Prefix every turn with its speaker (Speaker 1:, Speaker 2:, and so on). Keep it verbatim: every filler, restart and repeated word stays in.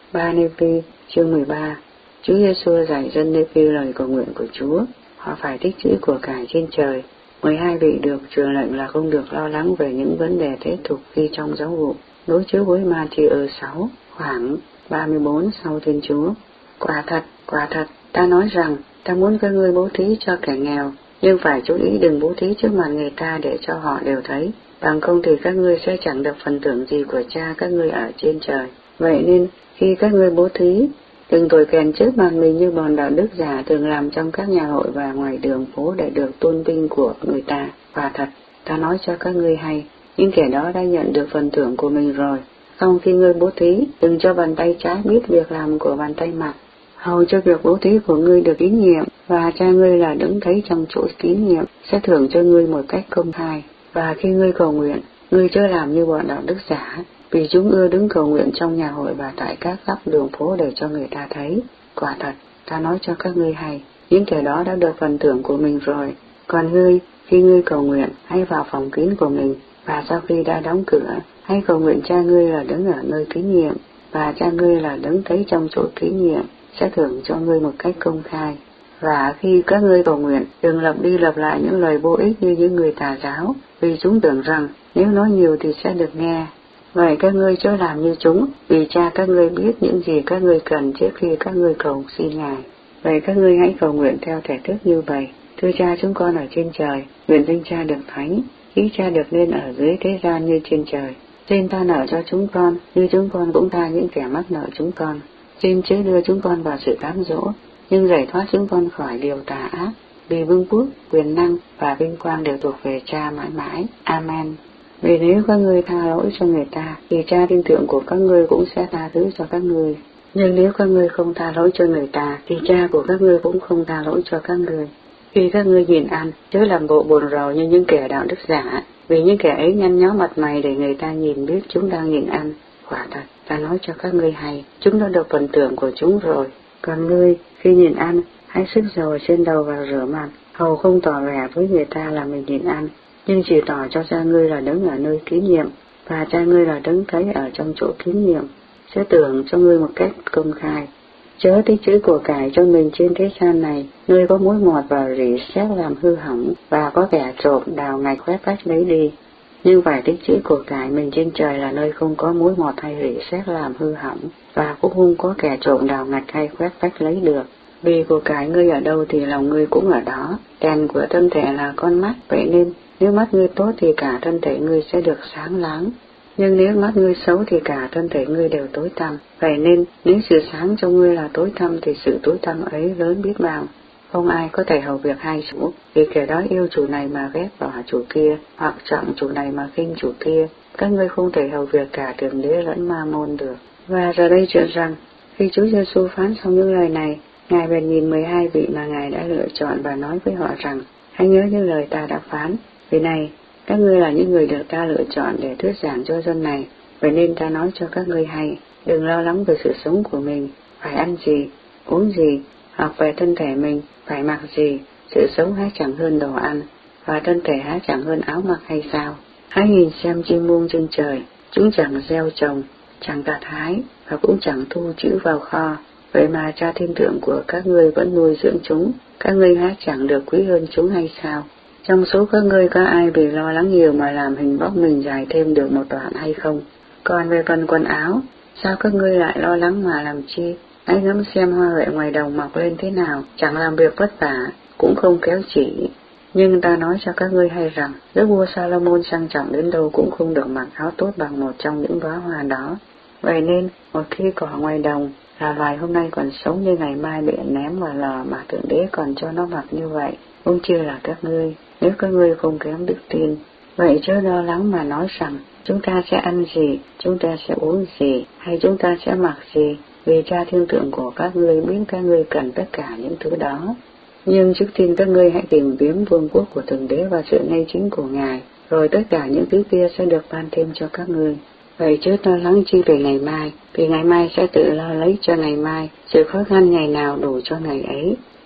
Speaker 1: Ba Nephi chương mười ba. Chúa Giêsu dạy dân Nephi lời cầu nguyện của Chúa. Họ phải tích trữ của cải trên trời. Mười hai vị được truyền lệnh là không được lo lắng về những vấn đề thế tục khi trong giáo vụ. Đối chiếu với Ma-thi-ơ sáu khoảng ba mươi bốn sau Thiên Chúa. Quả thật, quả thật, ta nói rằng ta muốn các ngươi bố thí cho kẻ nghèo, nhưng phải chú ý đừng bố thí trước mặt người ta để cho họ đều thấy, bằng không thì các ngươi sẽ chẳng được phần thưởng gì của Cha các ngươi ở trên trời. Vậy nên khi các ngươi bố thí, đừng thổi kèn trước mặt mình như bọn đạo đức giả thường làm trong các nhà hội và ngoài đường phố để được tôn vinh của người ta. Và thật, ta nói cho các ngươi hay, những kẻ đó đã nhận được phần thưởng của mình rồi. Xong khi ngươi bố thí, đừng cho bàn tay trái biết việc làm của bàn tay mặt, hầu cho việc bố thí của ngươi được tín nhiệm, và Cha ngươi là đứng thấy trong chỗ tín nhiệm sẽ thưởng cho ngươi một cách công khai. Và khi ngươi cầu nguyện, ngươi chớ làm như bọn đạo đức giả, vì chúng ưa đứng cầu nguyện trong nhà hội và tại các góc đường phố để cho người ta thấy. Quả thật, ta nói cho các ngươi hay, những kẻ đó đã được phần thưởng của mình rồi. Còn ngươi, khi ngươi cầu nguyện, hãy vào phòng kín của mình, và sau khi đã đóng cửa, hãy cầu nguyện Cha ngươi là đứng ở nơi tín nhiệm, và Cha ngươi là đứng thấy trong chỗ tín nhiệm sẽ thưởng cho ngươi một cách công khai. Và khi các ngươi cầu nguyện, đừng lặp đi lặp lại những lời vô ích như những người tà giáo, vì chúng tưởng rằng nếu nói nhiều thì sẽ được nghe. Vậy các ngươi chớ làm như chúng, vì Cha các ngươi biết những gì các ngươi cần trước khi các ngươi cầu xin Ngài. Vậy các ngươi hãy cầu nguyện theo thể thức như vậy. Thưa Cha chúng con ở trên trời, nguyện danh Cha được thánh, ý Cha được nên ở dưới thế gian như trên trời. Xin tha nợ cho chúng con, như chúng con cũng tha những kẻ mắc nợ chúng con. Xin chớ đưa chúng con vào sự cám dỗ, nhưng giải thoát chúng con khỏi điều tà ác, vì vương quốc, quyền năng và vinh quang đều thuộc về Cha mãi mãi. Amen. Vì nếu các ngươi tha lỗi cho người ta, thì Cha tin tưởng của các ngươi cũng sẽ tha thứ cho các ngươi. Nhưng nếu các ngươi không tha lỗi cho người ta, thì Cha của các ngươi cũng không tha lỗi cho các ngươi. Khi các ngươi nhìn ăn, chớ làm bộ buồn rầu như những kẻ đạo đức giả, vì những kẻ ấy nhăn nhó mặt mày để người ta nhìn biết chúng đang nhìn ăn. Quả thật, ta nói cho các ngươi hay, chúng đã được phần thưởng của chúng rồi. Còn ngươi, khi nhìn ăn, hãy sức dầu trên đầu và rửa mặt, hầu không tỏ vẻ với người ta là mình nhìn ăn, nhưng chỉ tỏ cho Cha ngươi là đứng ở nơi kín nhiệm, và Cha ngươi là đứng thấy ở trong chỗ kín nhiệm sẽ tưởng cho ngươi một cách công khai. Chớ tích trữ của cải cho mình trên thế gian này, nơi có mối mọt và rỉ sét làm hư hỏng, và có kẻ trộm đào ngạch khoét vách lấy đi. Nhưng phải tích trữ của cải mình trên trời là nơi không có mối mọt hay rỉ sét làm hư hỏng, và cũng không có kẻ trộm đào ngạch hay khoét vách lấy được. Vì của cải ngươi ở đâu thì lòng ngươi cũng ở đó. Đèn của thân thể là con mắt, vậy nên nếu mắt ngươi tốt thì cả thân thể ngươi sẽ được sáng láng. Nhưng nếu mắt ngươi xấu thì cả thân thể ngươi đều tối tăm. Vậy nên nếu sự sáng trong ngươi là tối tăm thì sự tối tăm ấy lớn biết bao. Không ai có thể hầu việc hai chủ, vì kẻ đó yêu chủ này mà ghét bỏ chủ kia, hoặc trọng chủ này mà khinh chủ kia. Các ngươi không thể hầu việc cả Thượng Đế lẫn Ma Môn được. Và giờ đây chuyện rằng, khi Chúa Giêsu phán xong những lời này, Ngài bèn nhìn mười hai vị mà Ngài đã lựa chọn và nói với họ rằng, hãy nhớ những lời ta đã phán. Vì này, các ngươi là những người được ta lựa chọn để thuyết giảng cho dân này, vậy nên ta nói cho các ngươi hay, đừng lo lắng về sự sống của mình, phải ăn gì, uống gì, hoặc về thân thể mình, phải mặc gì, sự sống há chẳng hơn đồ ăn, và thân thể há chẳng hơn áo mặc hay sao? Hãy nhìn xem chim muông trên trời, chúng chẳng gieo trồng, chẳng gặt hái, và cũng chẳng thu trữ vào kho, vậy mà Cha thiên thượng của các ngươi vẫn nuôi dưỡng chúng, các ngươi há chẳng được quý hơn chúng hay sao? Trong số các ngươi có ai vì lo lắng nhiều mà làm hình vóc mình dài thêm được một đoạn hay không? Còn về phần quần áo, sao các ngươi lại lo lắng mà làm chi? Hãy ngắm xem hoa huệ ngoài đồng mọc lên thế nào, chẳng làm việc vất vả, cũng không kéo chỉ. Nhưng ta nói cho các ngươi hay rằng, đức vua Salomon sang trọng đến đâu cũng không được mặc áo tốt bằng một trong những đóa hoa đó. Vậy nên, một khi cỏ ngoài đồng là loài hôm nay còn sống như ngày mai bị ném vào lò mà Thượng Đế còn cho nó mặc như vậy, không chưa là các ngươi, nếu các ngươi không kém đức tin. Vậy chớ lo lắng mà nói rằng, chúng ta sẽ ăn gì, chúng ta sẽ uống gì, hay chúng ta sẽ mặc gì, vì Cha thiên thượng của các ngươi biết các ngươi cần tất cả những thứ đó. Nhưng trước tiên các ngươi hãy tìm kiếm vương quốc của Thượng Đế và sự ngay chính của Ngài, rồi tất cả những thứ kia sẽ được ban thêm cho các ngươi. Vậy chớ lo lắng chi về ngày mai, vì ngày mai sẽ tự lo lấy cho ngày mai, sự khó khăn ngày nào đủ cho ngày ấy.